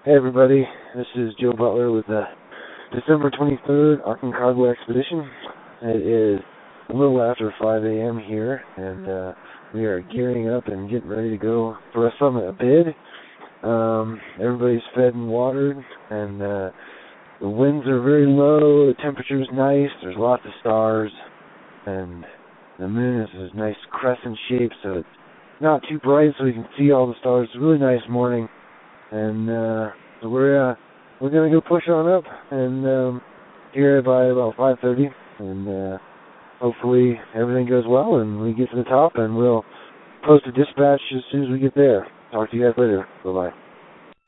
Hey everybody, this is Joe Butler with the December 23rd Aconcagua Expedition. It is a little after 5 a.m. here, and we are gearing up and getting ready to go for a summit a bid. Everybody's fed and watered, and the winds are very low, the temperature's nice, there's lots of stars, and the moon is this nice crescent shape, so it's not too bright so we can see all the stars. It's a really nice morning. And so we're gonna go push on up and here by about 5:30, and hopefully everything goes well and we get to the top, and we'll post a dispatch as soon as we get there. Talk to you guys later. Bye bye.